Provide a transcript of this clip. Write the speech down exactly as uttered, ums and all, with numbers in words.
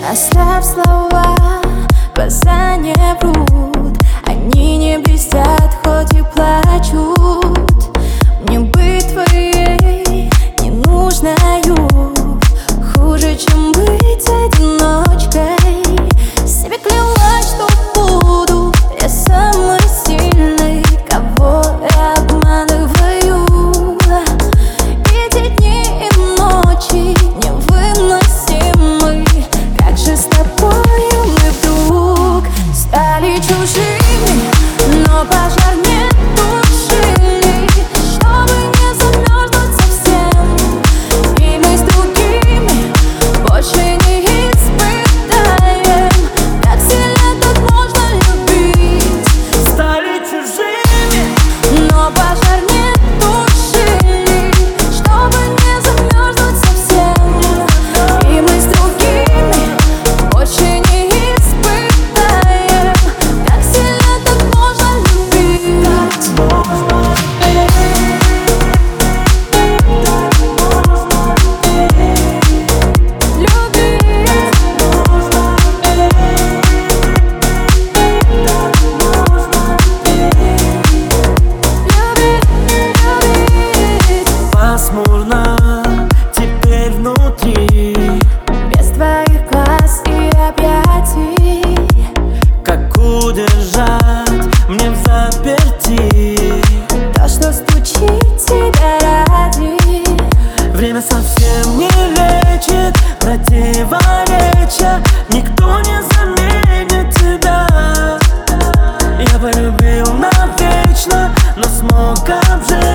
Оставь слова, глаза не врут, они не блестят, хоть и плачут. Мне быть твоей ненужною хуже, чем быть одиночкой. Себе клялась, что буду я самой сильной, кого я обманываю. Эти дни и ночи невыносимы. Как же с тобой мы вдруг стали чужими, но пожар не тушили, чтобы не замерзнуть совсем. И мы с другими больше не испытаем, как сильно так можно любить. Стали чужими, но пожар не тушили, чтобы не замерзнуть совсем. И мы с другими больше не испытаем, как сильно так можно любить. пасмурно теперь внутри. Без твоих глаз и объятий, Как удержать мне в заперти? то, что стучит тебя ради. Время совсем не лечит противоречия, никто не заменит тебя. Я полюбил навечно, но смог обжечь